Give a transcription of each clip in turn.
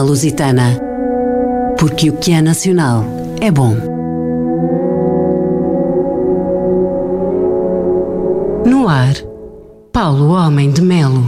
Lusitana, porque o que é nacional é bom. No ar, Paulo Homem de Melo.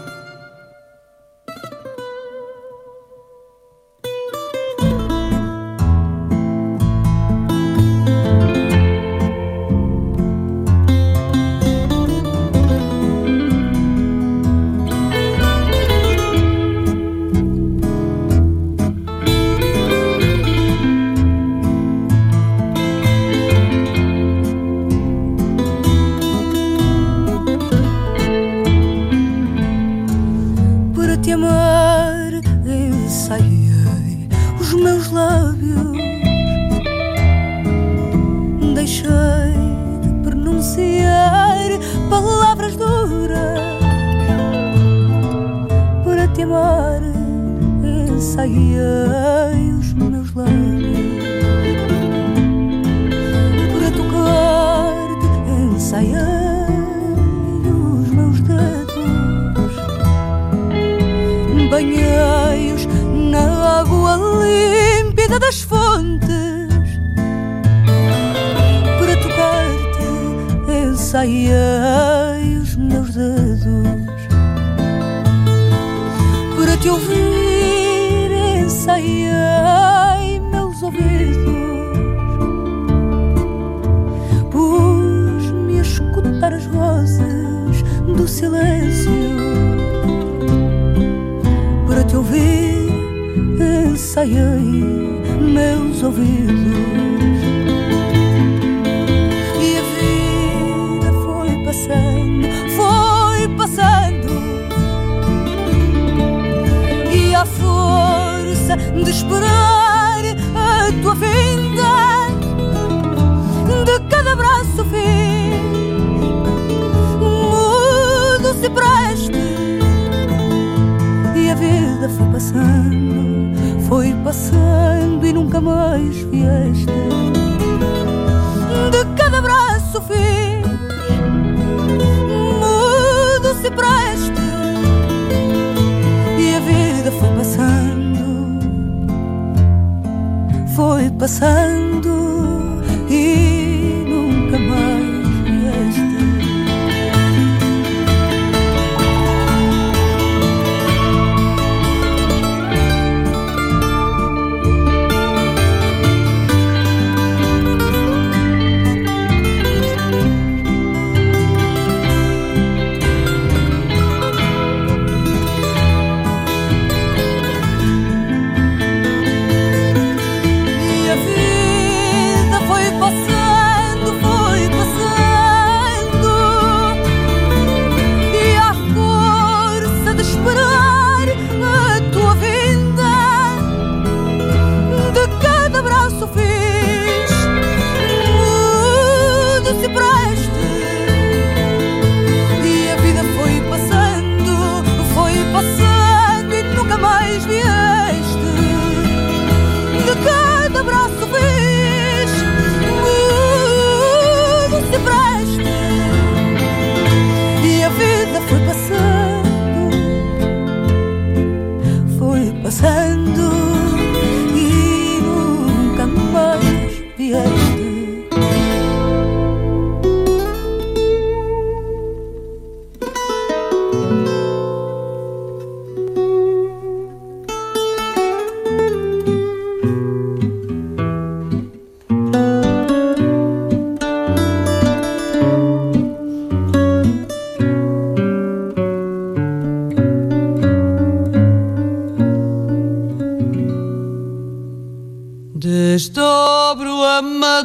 Desdobro a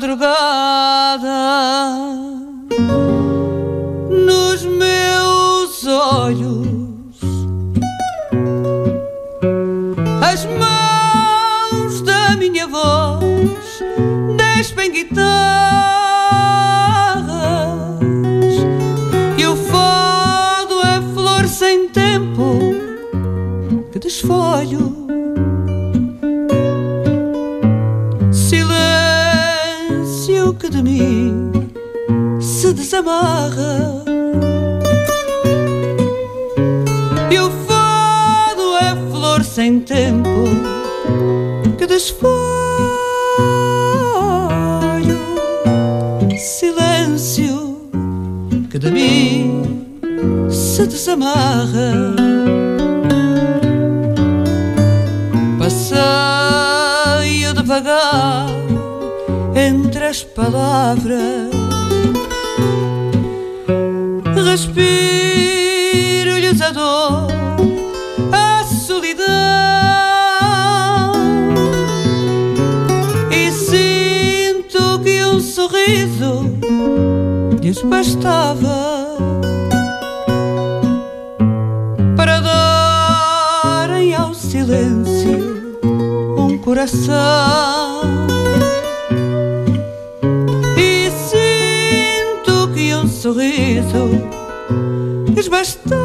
madrugada nos meus olhos, as mãos da minha voz despem guitarras e o fado é flor sem tempo que desfolho. Que de mim se desamarra e o fado é flor sem sem tempo que desfaz o silêncio que de mim se desamarra. Passeio devagar entre as palavras, respiro-lhes a dor, a solidão, e sinto que um sorriso lhes bastava para darem ao silêncio um coração. E sinto que um sorriso lhes bastava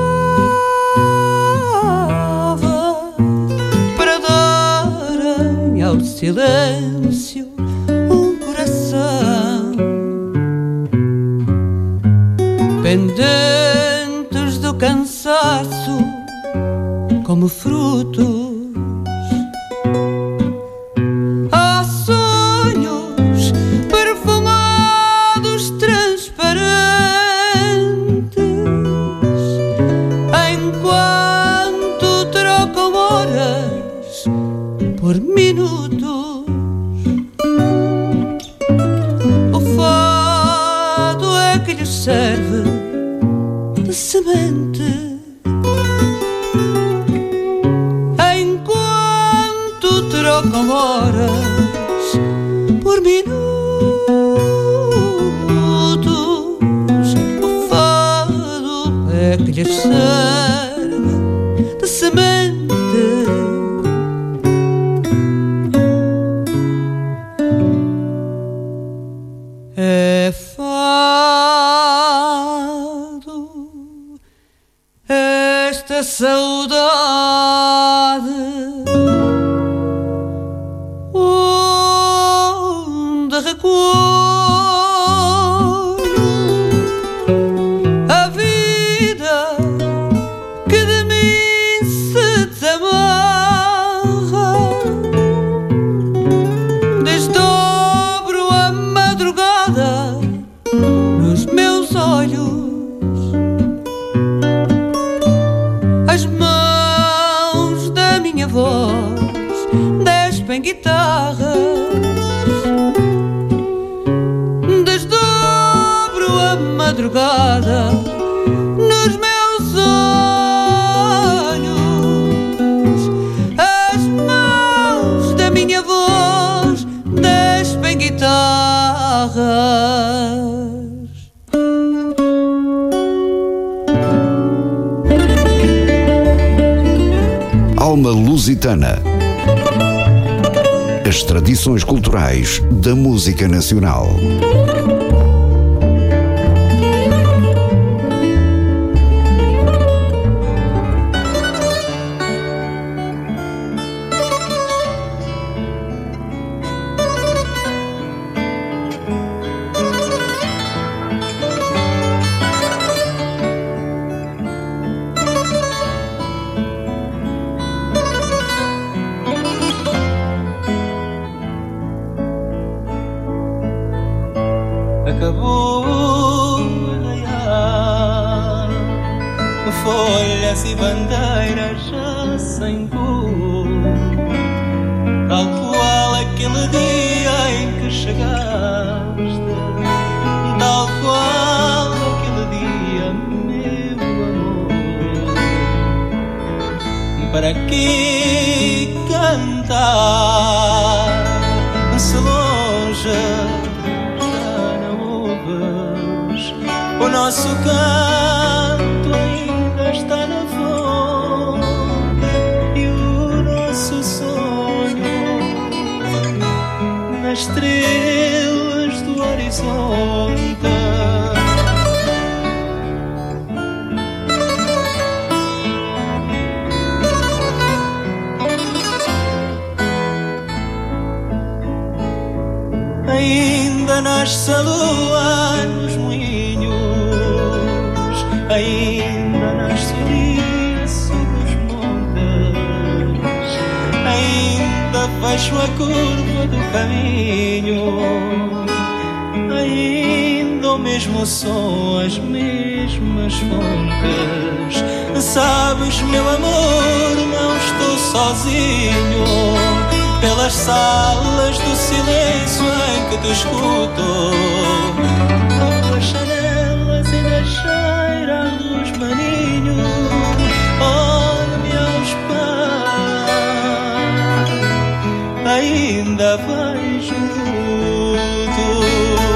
para darem ao silêncio um coração. Pendentes do cansaço como frutos, há sonhos perfumados transparentes, enquanto trocam horas por minutos. O fado é que lhes serve de semente, enquanto trocam horas por minutos. O fado é que lhes serve de semente. É fado esta saudade onde recolho a vida que de mim se desamarra. Desdobro a madrugada nos meus olhos, as mãos da minha voz despem guitarras. Desdobro a madrugada nos meus olhos, as mãos da minha voz despem guitarras. Alma Lusitana. As tradições culturais da música nacional. Acabou de raiar, folhas e bandeiras já sem cor, tal qual aquele dia em que chegaste, tal qual aquele dia, meu amor. Para que cantar se longe o nosso canto ainda está na fonte e o nosso sonho nas estrelas do horizonte. Ainda nasce a lua nos moinhos, ainda nasce o dia sobre os montes, fecho a curva do caminho. Ainda o mesmo som, as mesmas fontes. Sabes, meu amor, não estou sozinho. Pelas salas do silêncio em que te escuto, abro as janelas e deixeira a luz maninho. Olha-me aos pés, ainda vejo luto.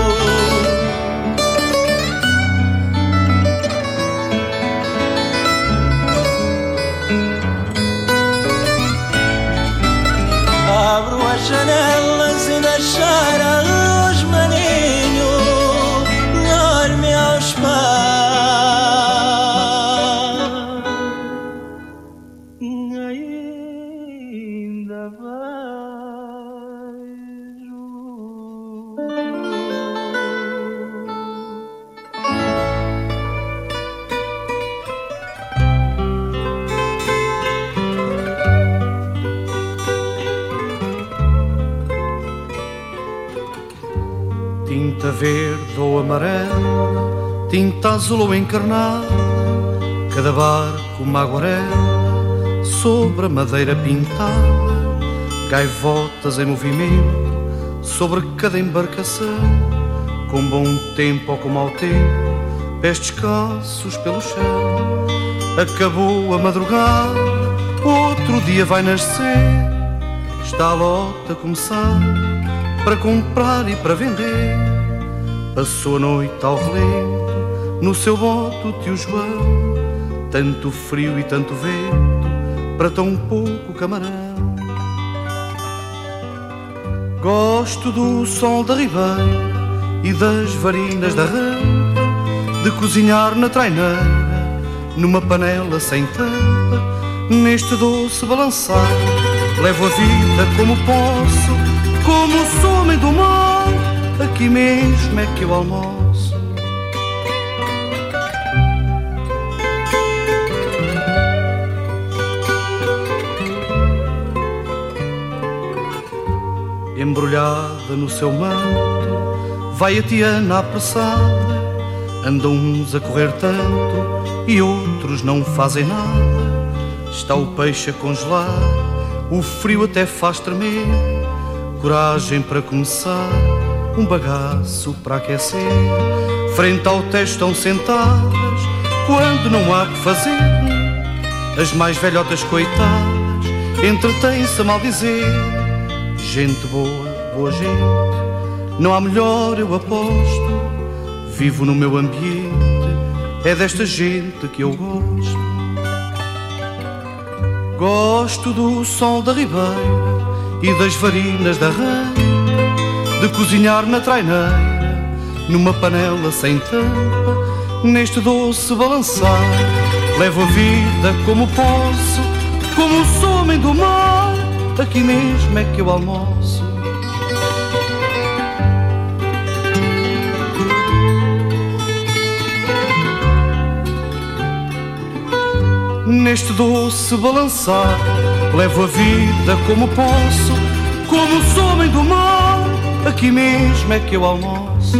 Abro as janelas e deixar a luz maninho. Olhe-me aos pés, ainda vejo. Tinta verde ou amarela, tinta azul ou encarnada, cada barco uma aguarela sobre a madeira pintada, gaivotas em movimento sobre cada embarcação, com bom tempo ou com mau tempo, pés descalços pelo chão. Acabou a madrugada, outro dia vai nascer, está a lota a começar, para comprar e para vender. Passou a noite ao relento, no seu bote o tio João, tanto frio e tanto vento, para tão pouco camarão. Gosto do sol da ribeira e das varinas da rampa, de cozinhar na traineira, numa panela sem tampa, neste doce balançar. Levo a vida como posso, como sou homem do mar, aqui mesmo é que eu almoço. Embrulhada no seu manto, vai a Tiana apressada, andam uns a correr tanto e outros não fazem nada. Está o peixe a congelar, o frio até faz tremer, coragem para começar, um bagaço para aquecer. Frente ao teto estão sentadas, quando não há que fazer, as mais velhotas coitadas entretêm-se a maldizer. Gente boa, boa gente, não há melhor eu aposto, vivo no meu ambiente, é desta gente que eu gosto. Gosto do sol da ribeira e das varinas da rã, de cozinhar na traineira, numa panela sem tampa, neste doce balançar. Levo a vida como posso, como sou homem do mar, aqui mesmo é que eu almoço. Neste doce balançar, levo a vida como posso, como sou homem do mar, aqui mesmo é que eu almoço.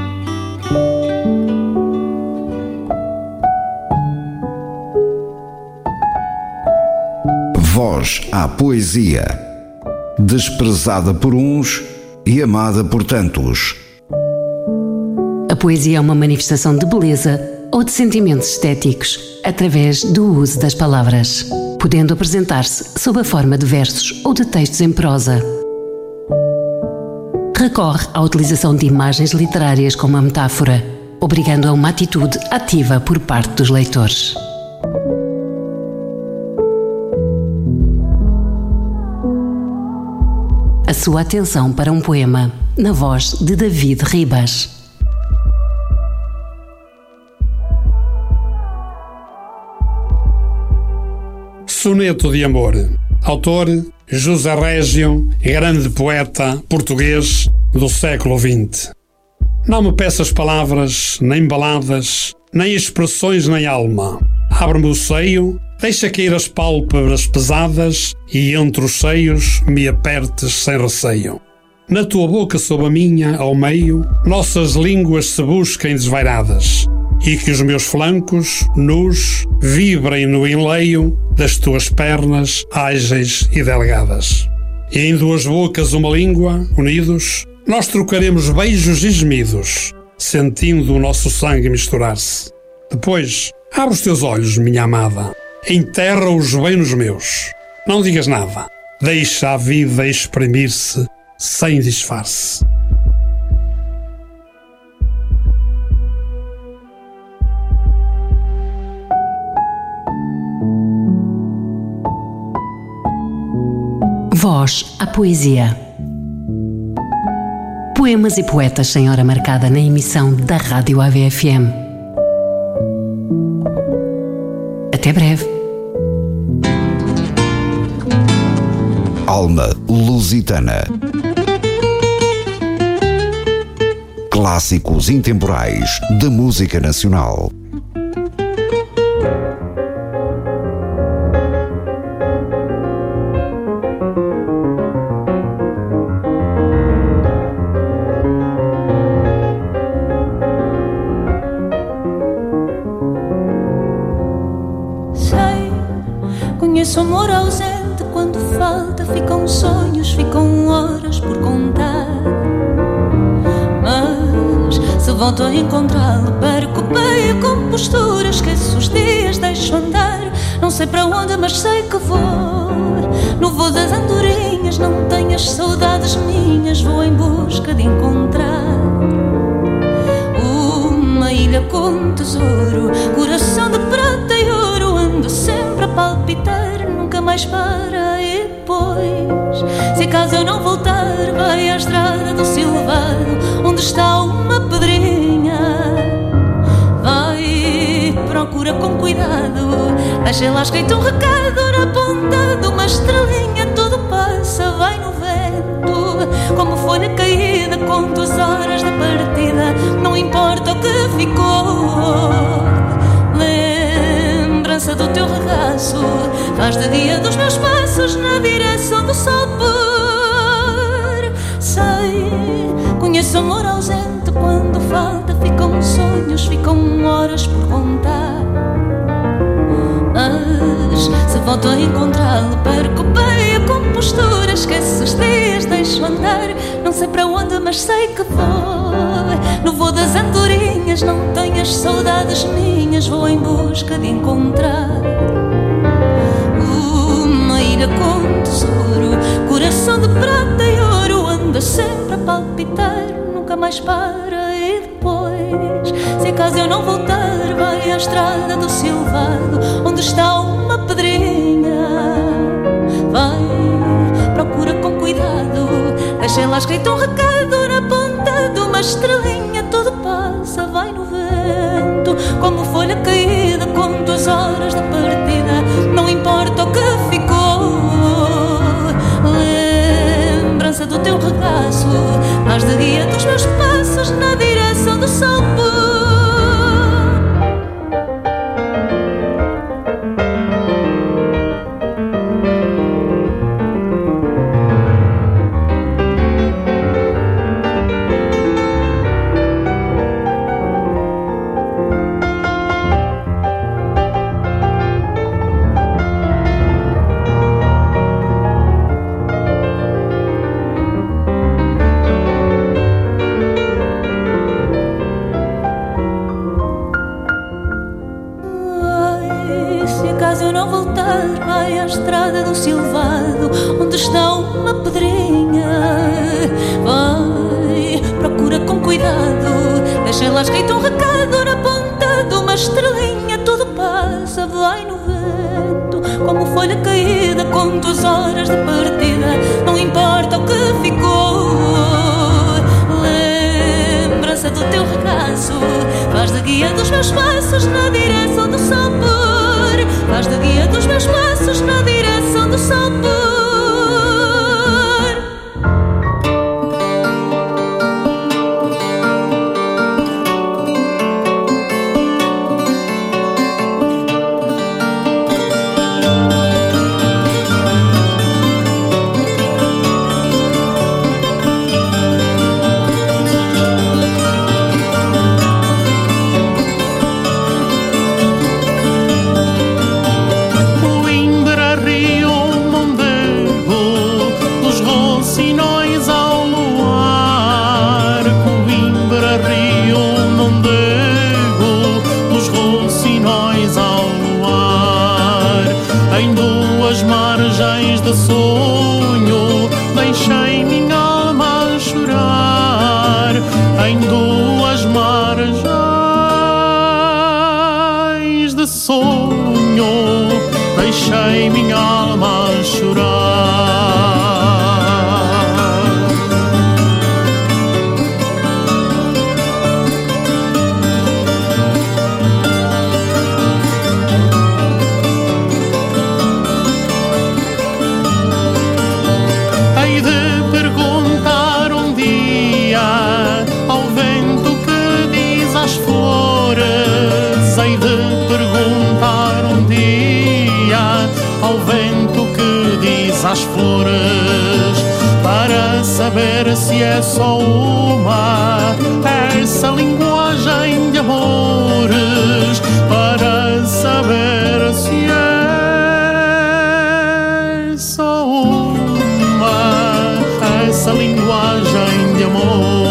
Voz à poesia, desprezada por uns e amada por tantos. A poesia é uma manifestação de beleza ou de sentimentos estéticos através do uso das palavras, podendo apresentar-se sob a forma de versos ou de textos em prosa. Recorre à utilização de imagens literárias como a metáfora, obrigando a uma atitude ativa por parte dos leitores. A sua atenção para um poema, na voz de David Ribas. Soneto de Amor. Autor José Régio, grande poeta português do século XX. Não me peças palavras, nem baladas, nem expressões, nem alma. Abre-me o seio Deixa cair as pálpebras pesadas e entre os seios me apertes sem receio. Na tua boca sob a minha, ao meio, nossas línguas se busquem desvairadas e que os meus flancos, nus, vibrem no enleio das tuas pernas ágeis e delgadas. E em duas bocas uma língua, unidos, nós trocaremos beijos e gemidos, sentindo o nosso sangue misturar-se. Depois, abre os teus olhos, minha amada, enterra-os bem nos meus. Não digas nada, deixa a vida exprimir-se sem disfarce. Voz à poesia. Poemas e poetas sem hora marcada na emissão da Rádio AVFM. Até breve. Alma Lusitana. Clássicos intemporais da música nacional. Conheço amor ausente, quando falta ficam sonhos, ficam horas por contar. Mas se volto a encontrá-lo, perco bem a compostura, esqueço os dias, deixo andar. Não sei para onde, mas sei que vou no voo das andorinhas. Não tenho as saudades minhas, vou em busca de encontrar uma ilha com tesouro, coração de prata e ouro. Ando sempre a palpitar, nunca mais para. E depois, se caso eu não voltar, vai à estrada do Silvado, onde está uma pedrinha. Vai, procura com cuidado, deixa lá escrito um recado na ponta de uma estrelinha. Tudo passa, vai no vento, como folha caída, conto as horas da partida. Não importa o que ficou, lembrança do teu regaço faz de dia dos meus passos na direção do sol pôr. Sei, conheço amor ausente, quando falta ficam sonhos, ficam horas por contar. Mas se volto a encontrá-lo, perco bem a compostura, esqueço os dias, deixo andar. Não sei para onde, mas sei que vou no voo das andorinhas. Não tenho as saudades minhas, vou em busca de encontrar uma ilha com tesouro, coração de prata e ouro. Anda sempre a palpitar, nunca mais para. E depois, se acaso eu não voltar, vai à estrada do Silvado, onde está uma pedrinha. Vai, procura com cuidado, deixa lá escrito um recado na ponta de uma estrelinha. Tudo passa, vai no vento, como folha caída, conto as horas da partida. Não importa o que ficou, lembrança do teu regaço faz de guia dos meus passos na direção do sol pôr. Faz de guia dos meus passos na direção do sol pôr. Faz de guia dos meus passos na direção do sol pôr. Hei de perguntar um dia ao vento que diz às flores. Hei de perguntar um dia ao vento que diz às flores, para saber se é só uma essa linguagem de amores, para saber se é só uma essa linguagem de amor.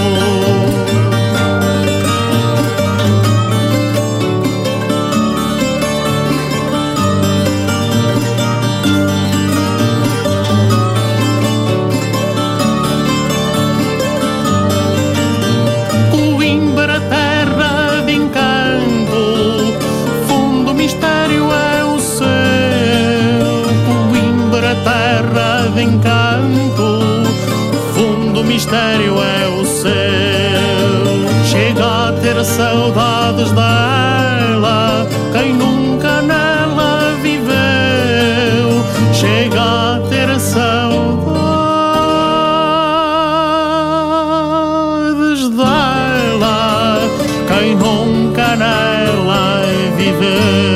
Encanto, fundo mistério é o céu. Chega a ter saudades dela quem nunca nela viveu. Chega a ter saudades dela quem nunca nela viveu.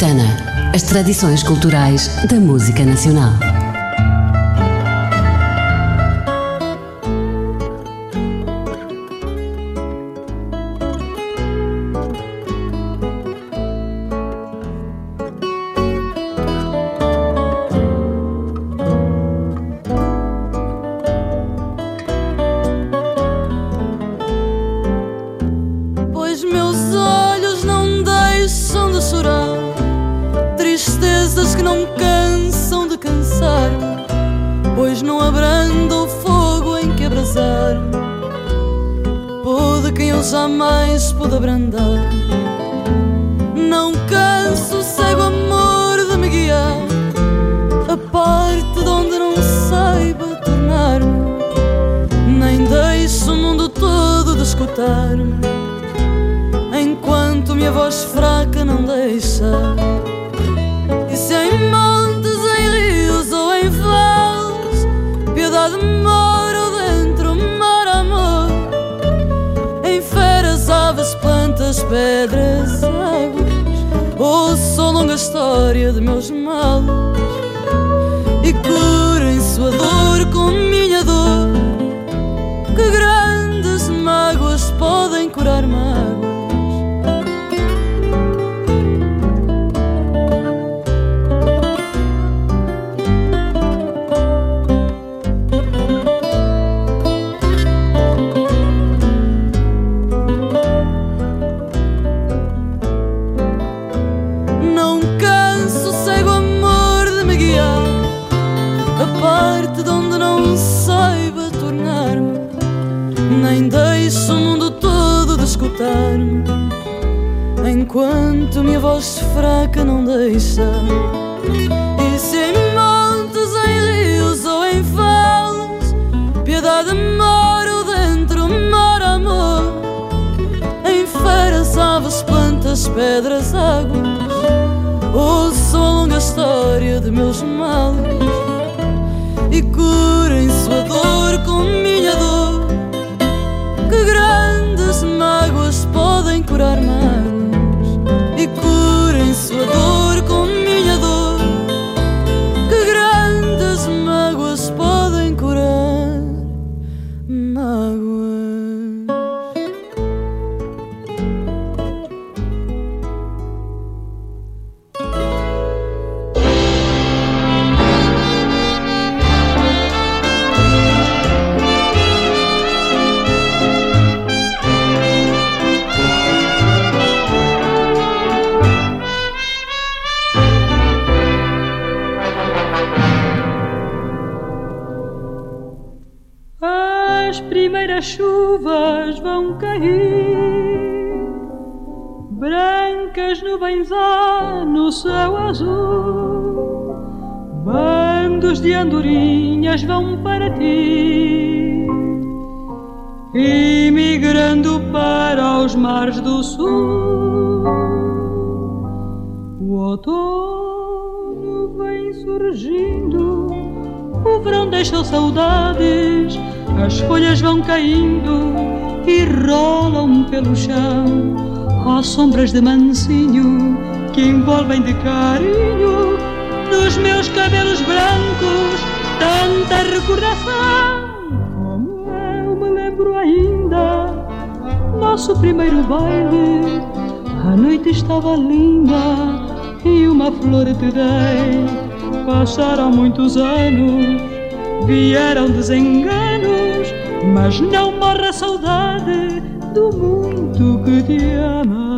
Lusitana, as tradições culturais da música nacional. Jamais pude abrandar. Não canso, cego amor de me guiar a parte de onde não saiba tornar-me, nem deixo o mundo todo de escutar-me, enquanto minha voz fraca não deixa. E se em montes, em rios ou em vales, piedade mora ou dentro mora amor, aves, plantas, pedras, águas, ouço a longa história de meus males e curem sua dor com minha dor. Que grandes mágoas podem curar mágoas. Deixo o mundo todo de escutar-me, enquanto minha voz fraca não deixa. E se em montes, em rios ou em vales, piedade mora ou dentro mora amor, em feras, aves, plantas, pedras, águas, ouço a longa história de meus males e curem sua dor com minha dor. Que grandes mágoas podem curar mágoas e curem sua dor com minha dor. Que grandes mágoas podem curar mágoas. As chuvas vão cair, brancas nuvens há no céu azul, bandos de andorinhas vão para ti, imigrando para os mares do sul. O outono vem surgindo, o verão deixou saudades, as folhas vão caindo e rolam pelo chão. Ó sombras de mansinho que envolvem de carinho nos meus cabelos brancos tanta recordação. Como eu me lembro ainda, nosso primeiro baile, a noite estava linda e uma flor te dei. Passaram muitos anos, vieram desenganos, mas não morre a saudade do mundo que te ama.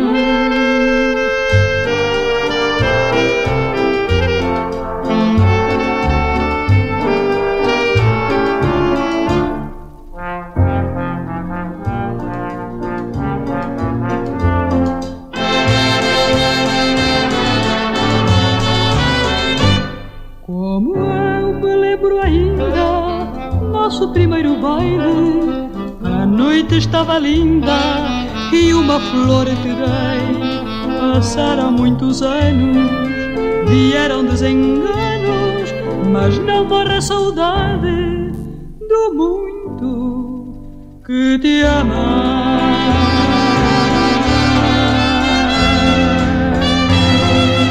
Como eu me lembro ainda, nosso primeiro baile, a noite estava linda e uma flor te dei. Passaram muitos anos, vieram desenganos, mas não morre a saudade do muito que te ama.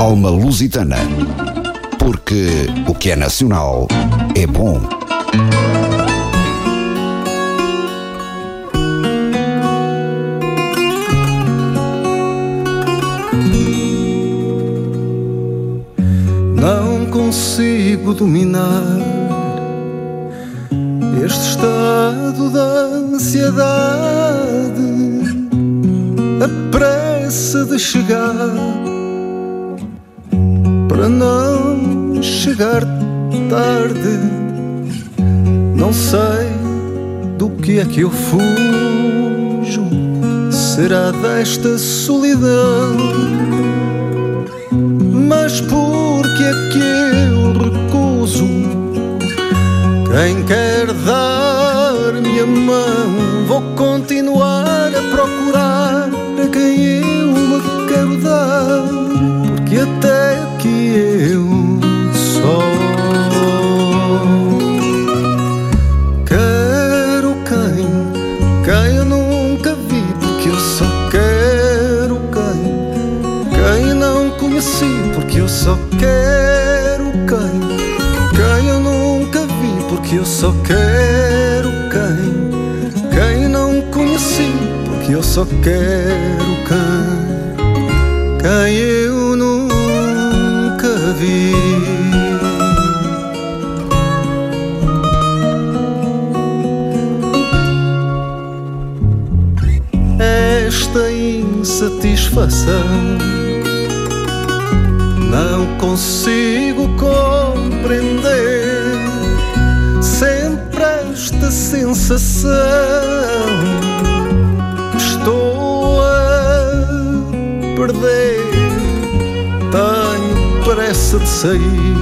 Alma Lusitana. Porque o que é nacional é bom. Não consigo dominar este estado de ansiedade, a pressa de chegar para não chegar tarde. Não sei do que é que eu fujo, será desta solidão? Mas por que é que eu recuso quem quer dar-me a mão? Vou continuar a procurar a quem eu me quero dar, porque até aqui eu só quero quem eu nunca vi, porque eu só quero quem não conheci, porque eu só quero quem eu nunca vi, porque eu só quero quem não conheci, porque eu só quero quem eu nunca vi. Esta insatisfação não consigo compreender, sempre esta sensação que estou a perder. Tenho pressa de sair,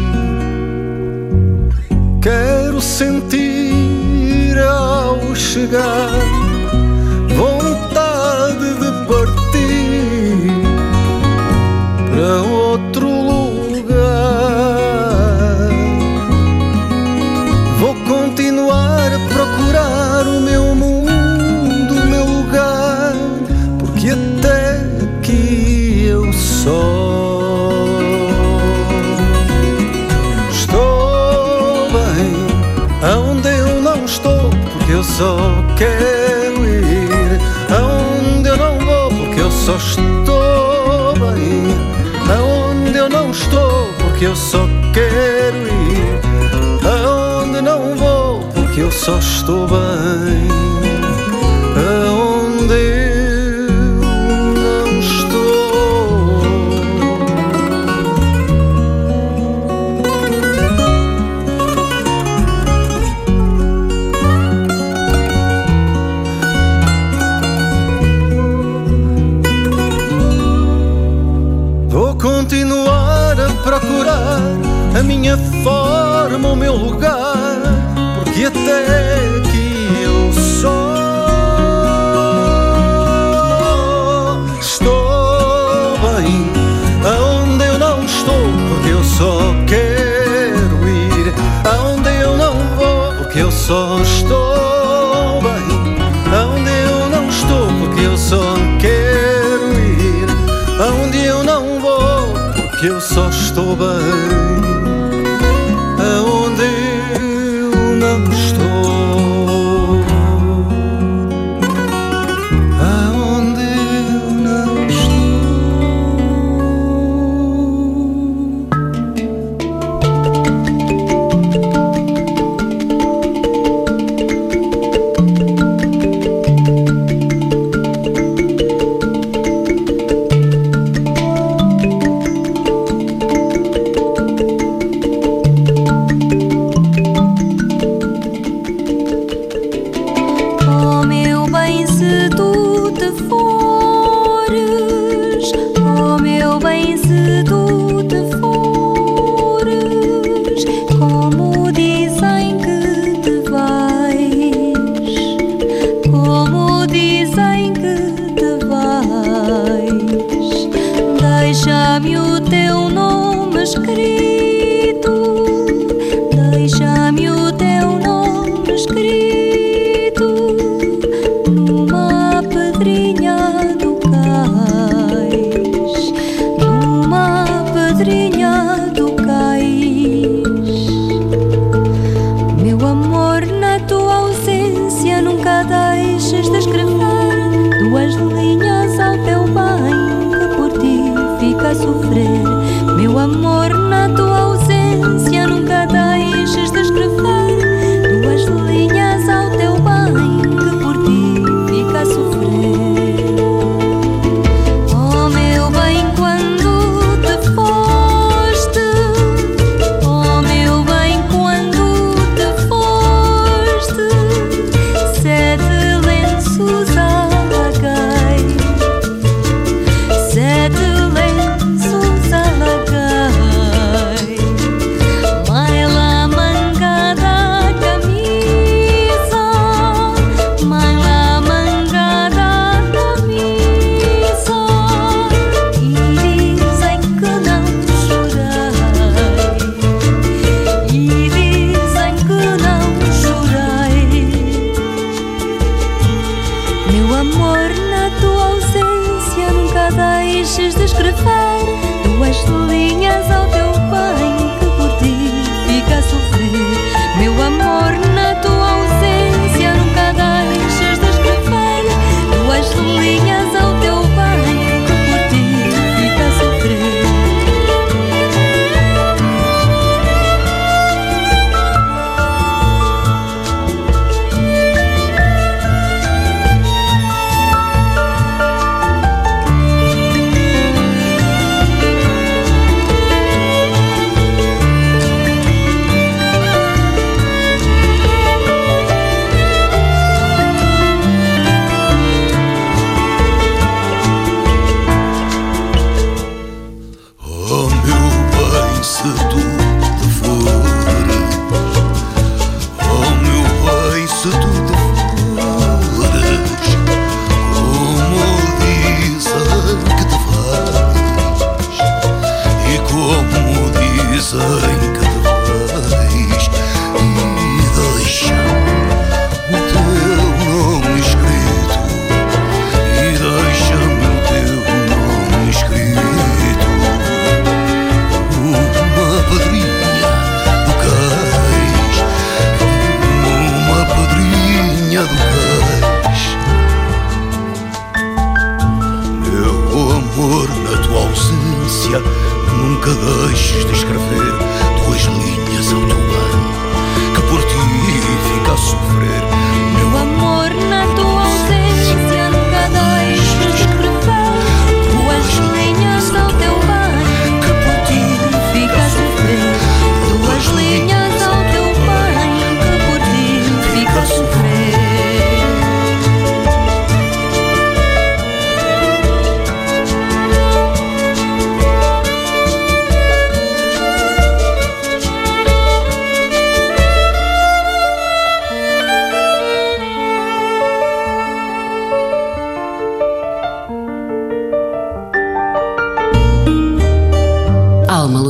quero sentir ao chegar vontade de partir para outro lugar. Vou continuar a procurar o meu mundo, o meu lugar, porque até aqui eu só estou bem aonde eu não estou, porque eu só quero ir aonde eu não vou, porque eu só estou bem aonde eu não estou, porque eu só quero ir aonde não vou, porque eu só estou bem aonde eu não estou. Vou continuar a procurar a minha forma, o meu lugar, porque até aqui eu só estou bem aonde eu não estou, porque eu só quero ir aonde eu não vou, porque eu só estou bem aonde eu não estou, porque eu só quero ir aonde eu não vou, porque eu só estou bem aonde eu não estou, aonde eu não estou. Deixa-me o teu nome escrito, deixa-me o teu nome escrito numa pedrinha do cais, numa pedrinha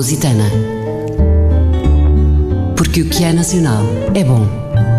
Lusitana. Porque o que é nacional é bom.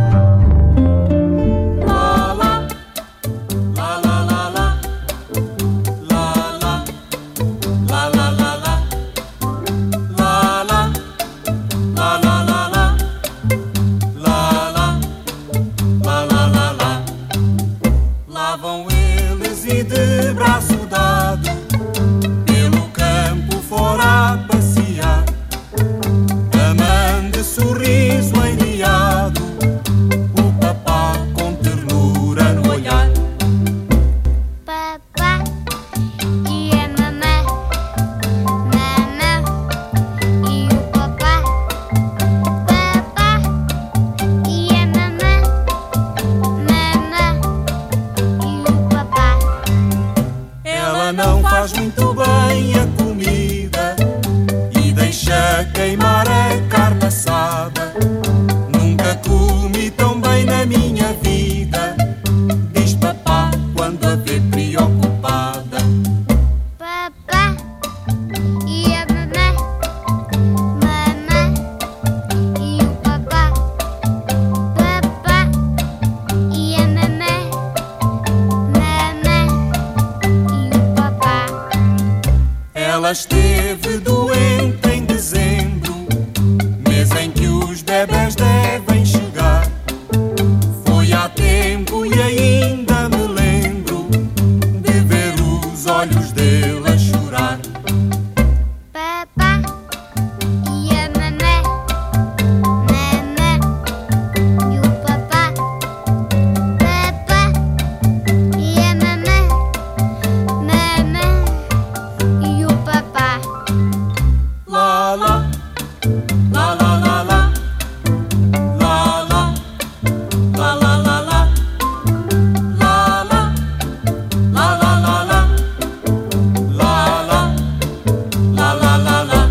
Ela esteve doente em dezembro, mês em que os bebés devem chegar. Foi há tempo e ainda me lembro de ver os olhos dele a chorar. Papá e a mamãe, mamãe e o papá. Papá e a mamãe, mamãe e o papá. La la, la la la la, la la, la la la la, la la, la la la la, la la, la la la la.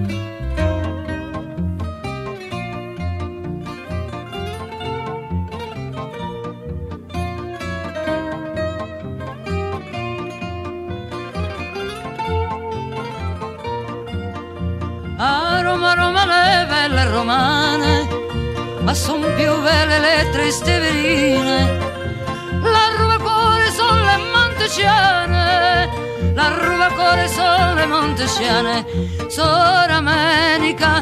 A Roma, Roma, le belle romane, ma son più belle le triste verine. La ruba cuore sono le monteciane, la ruba cuore sono le monteciane. Sora America,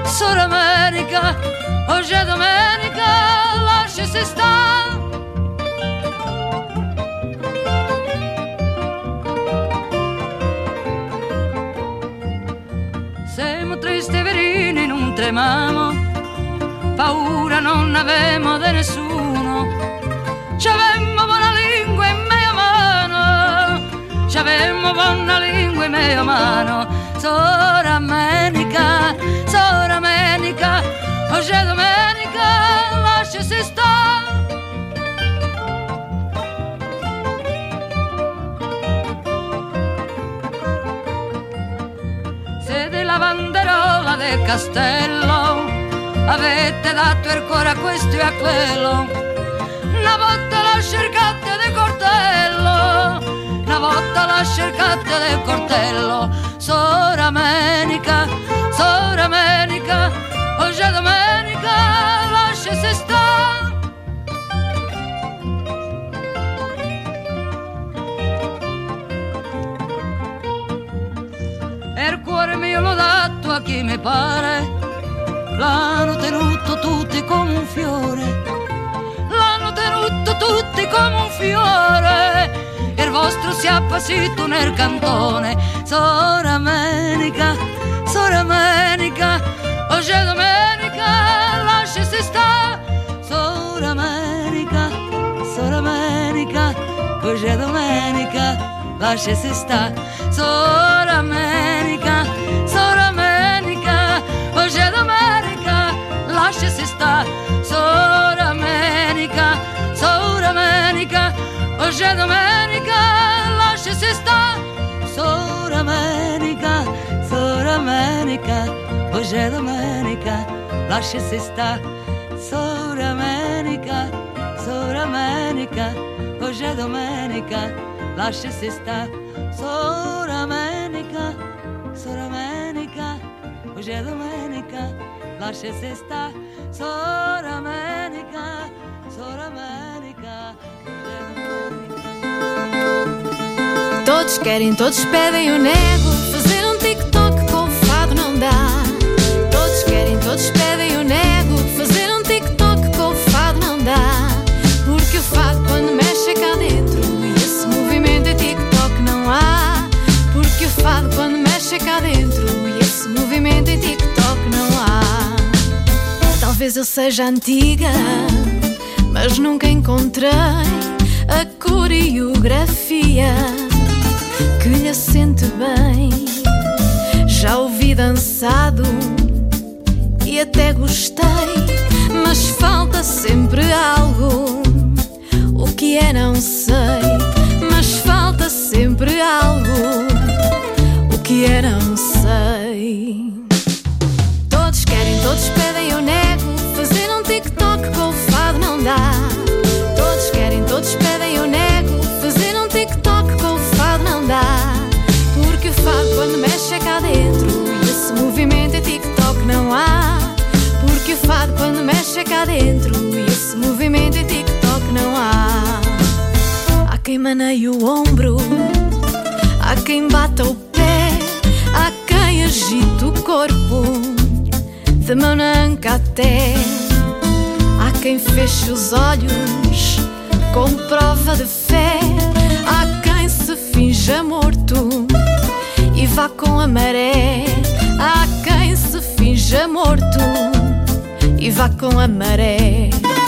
oggi è domenica, lasciasi sta. Siamo tristi verini, non tremamo, paura non avemo di nessuno. C'avemmo buona lingua in mia mano, c'avemmo buona lingua in mia mano. Sora America, oggi è domenica, lasciasi sta. Siete la banderola del castello, avete dato il cuore a questo e a quello. Una volta la cercate del coltello, una volta la cercate del coltello. Sora America, oggi è domenica, lasciasi sta. Il cuore mio l'ho dato a chi mi pare, l'hanno tenuto tutti come un fiore, l'hanno tenuto tutti come un fiore. Il vostro si è appassito nel cantone. Sora America, oggi è domenica, lasciasi sta. Sora America, oggi è domenica, lasciasi sta. Sora America, oggi è domenica, lasciasi sta. Sora America, oggi è domenica, lasciasi sta. Sora America, oggi è domenica, lasciasi sta. Sora America, oggi è domenica, lasciasi sta. Sora America, hoje é domenica, lascia se sta, soramennica, soramennica, hoje é domenica. Todos querem, todos pedem, eu nego. Fazer um TikTok com o fado não dá. Todos querem, todos pedem, eu nego. Fazer um TikTok com o fado não dá. Porque o fado quando mexe é cá dentro, e esse movimento em TikTok não há. Porque o fado quando mexe é cá dentro, e esse movimento em TikTok não há. Talvez eu seja antiga, mas nunca encontrei a coreografia que lhe assente bem. Já ouvi dançado e até gostei, mas falta sempre algo. O que é não sei, mas falta sempre algo. O que é não sei. Todos querem, todos pedem, eu nego. Fazer um TikTok com o fado não dá. Todos querem, todos pedem, eu nego. Fazer um TikTok com o fado não dá. Porque o fado quando mexe é cá dentro, e esse movimento em TikTok não há. Porque o fado quando mexe é cá dentro, e esse movimento em TikTok não há. Há quem maneie o ombro, há quem bata o pé, há quem agite o corpo, de mão na anca até. Há quem feche os olhos com prova de fé. Há quem se finja morto e vá com a maré. Há quem se finja morto e vá com a maré.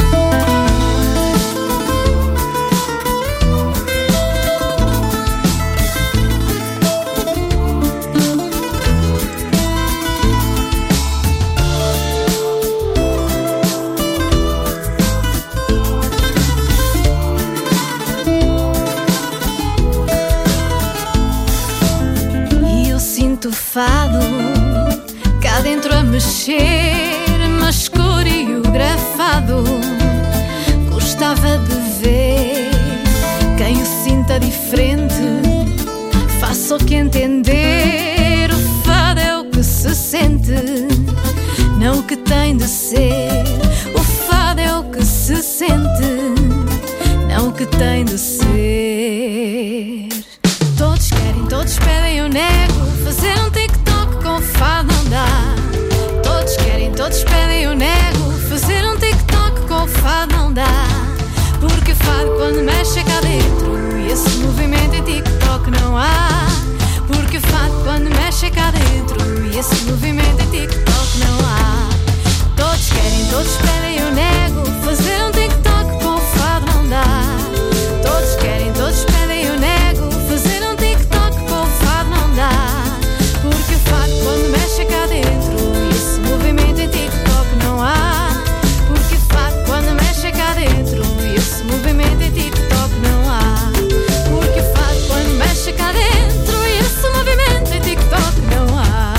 Fado cá dentro a mexer, mas coreografado. Gostava de ver quem o sinta diferente, faça o que entender. O fado é o que se sente, não o que tem de ser. O fado é o que se sente, não o que tem de ser. Todos querem, todos pedem, eu nego. Fazer um TikTok com o fado não dá. Todos querem, todos pedem, eu nego. Fazer um TikTok com o fado não dá. Porque o fado quando mexe é cá dentro, e esse movimento em TikTok não há. Porque o fado quando mexe é cá dentro, e esse movimento em TikTok não há. Todos querem, todos pedem, eu nego. Fazer um TikTok com o fado não dá. Todos querem, todos pedem, eu nego. Fazer um TikTok com o fado não dá. Porque o fado quando mexe cá dentro, e esse movimento em TikTok não há. Porque o fado quando mexe cá dentro, e esse movimento em TikTok não há. Porque o fado quando mexe cá dentro, e esse movimento em TikTok não há.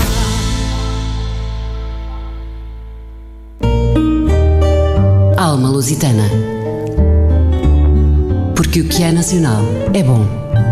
Alma Lusitana. Porque o que é nacional é bom.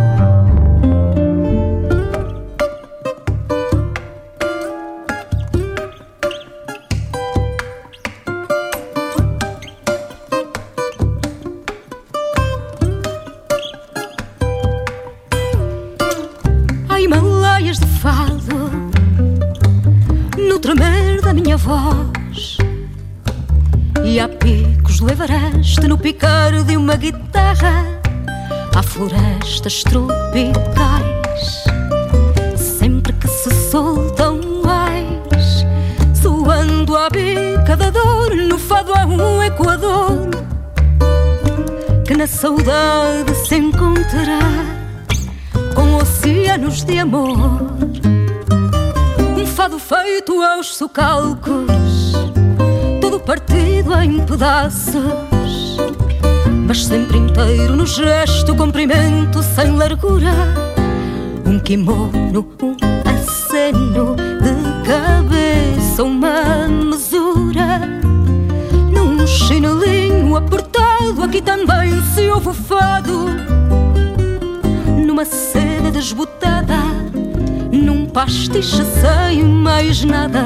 Há Himalaias de fado no tremer da minha voz, e há picos de Everest no picar de uma guitarra. Há florestas tropicais sempre que se soltam ais, soando à bica da dor. No fado há um equador que na saudade se encontrará com oceanos de amor. Um fado feito aos socalcos, todo partido em pedaços, mas sempre inteiro no gesto, comprimento sem largura. Um kimono, um aceno, de cabeça uma mesura. Num chinelinho apertado, aqui também se ouve o fado. Numa seda desbotada, num pastiche sem mais nada.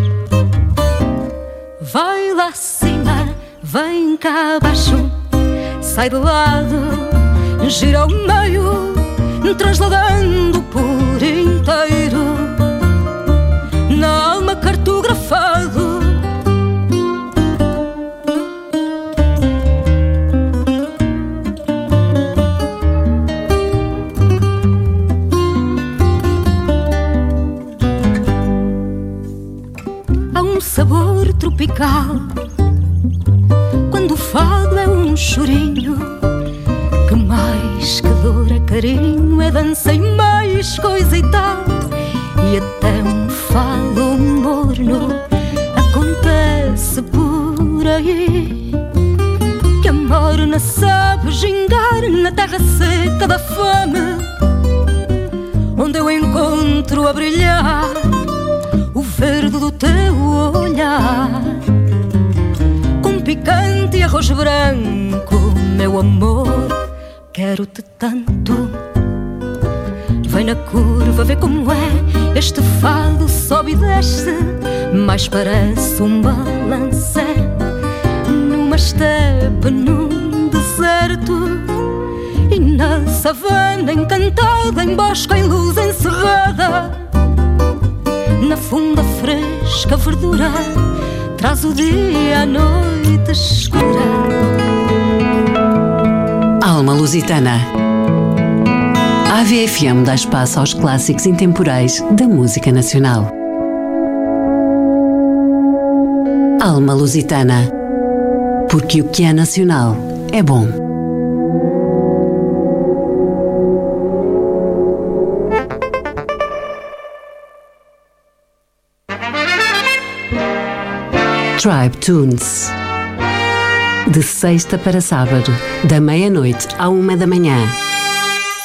Vai lá acima, vem cá abaixo, sai de lado, gira ao meio, transladando por inteiro, na alma cartografado. Há um sabor tropical quando o fado é um chorinho, que mais que dor é carinho, é dança e mais coisa e tal. E até um fado morno acontece por aí, que a morna sabe gingar na terra seca da fome, onde eu encontro a brilhar o verde do teu olhar. Com picante e arroz branco, meu amor, quero-te tanto. Vem na curva, vê como é, este fado sobe e desce, mas parece um balancé numa estepe, num deserto, e na savana encantada, em bosque, em luz encerrada, na funda fresca verdura, traz o dia à noite escura. Alma Lusitana. A AVFM dá espaço aos clássicos intemporais da música nacional. Alma Lusitana. Porque o que é nacional é bom. Tribe Tunes. De sexta para sábado, da meia-noite à 1 da manhã.